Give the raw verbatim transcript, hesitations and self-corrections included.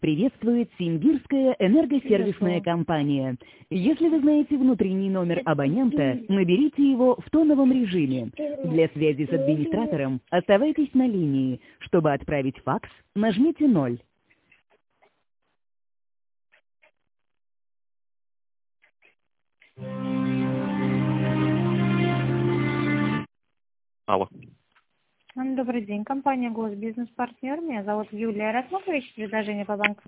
Приветствует Симбирская энергосервисная компания. Если вы знаете внутренний номер абонента, наберите его в тоновом режиме. Для связи с администратором оставайтесь на линии. Чтобы отправить факс, нажмите ноль. Алло. Добрый день, компания Госбизнес-партнер. Меня зовут Юлия Расматович, предложение по банку.